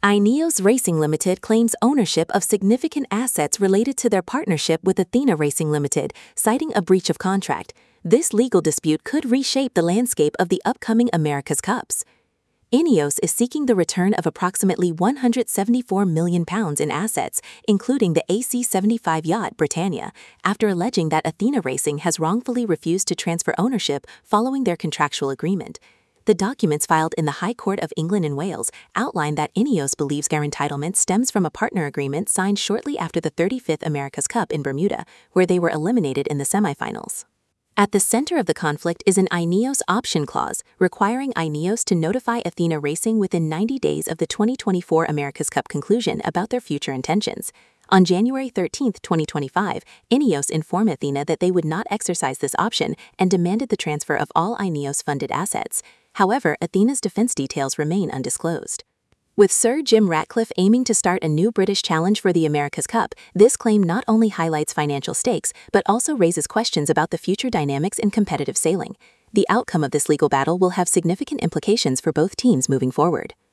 Ineos Racing Limited claims ownership of significant assets related to their partnership with Athena Racing Limited, citing a breach of contract. This legal dispute could reshape the landscape of the upcoming America's Cups. Ineos is seeking the return of approximately £174 million in assets, including the AC-75 yacht Britannia, after alleging that Athena Racing has wrongfully refused to transfer ownership following their contractual agreement. The documents filed in the High Court of England and Wales outline that Ineos believes their entitlement stems from a partner agreement signed shortly after the 35th America's Cup in Bermuda, where they were eliminated in the semifinals. At the center of the conflict is an Ineos option clause, requiring Ineos to notify Athena Racing within 90 days of the 2024 America's Cup conclusion about their future intentions. On January 13, 2025, Ineos informed Athena that they would not exercise this option and demanded the transfer of all Ineos-funded assets. However, Athena's defense details remain undisclosed. With Sir Jim Ratcliffe aiming to start a new British challenge for the America's Cup, this claim not only highlights financial stakes but also raises questions about the future dynamics in competitive sailing. The outcome of this legal battle will have significant implications for both teams moving forward.